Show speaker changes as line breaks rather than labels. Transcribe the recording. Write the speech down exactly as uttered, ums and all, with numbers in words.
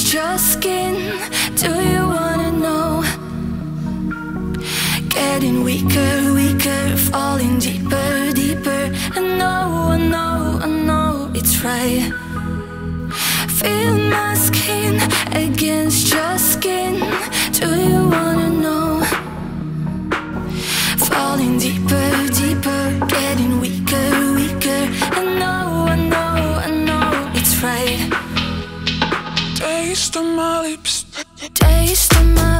against your skin. Do you wanna know? Getting weaker, weaker, falling deeper, deeper. I know, I know, I know it's right. Feel my skin against your skin. Do you wanna know? Falling deeper, deeper, getting weaker, weaker. I know, I know, I know it's right.
Taste of my lips,
taste of my